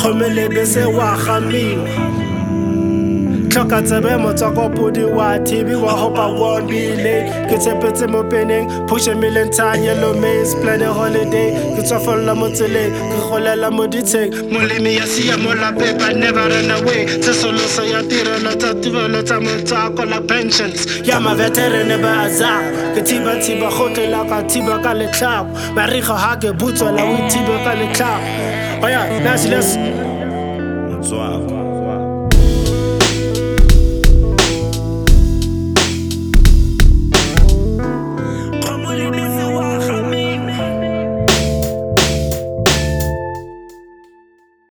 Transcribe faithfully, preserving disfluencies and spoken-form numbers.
khomele bese wa gamiwa Tlhoka tsebe motswako podi wa T V wa hope I won't be late Ke tshepetse mo peneng push a million time yellow maze plan a holiday Ke tswafolla mo tseleng ke golela mo ditsheng molemi ya siya mo lapeng but never run away tse solosa ya tirelo tsa tirelo tsa motswako la pensions ya ma veteran ba azab ke thiba thiba khotela ka thiba ka letlhako mariga ha ke butswela o thiba ka letlhako oya nasi let's